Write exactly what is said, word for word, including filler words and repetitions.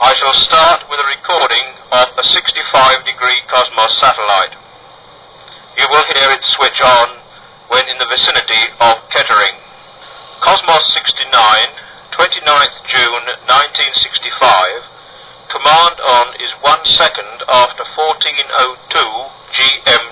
I shall start with a recording of a sixty-five degree Cosmos satellite. You will hear it switch on when in the vicinity of Kettering. Cosmos sixty-nine, twenty-ninth June nineteen sixty-five. Command on is one second after fourteen oh two G M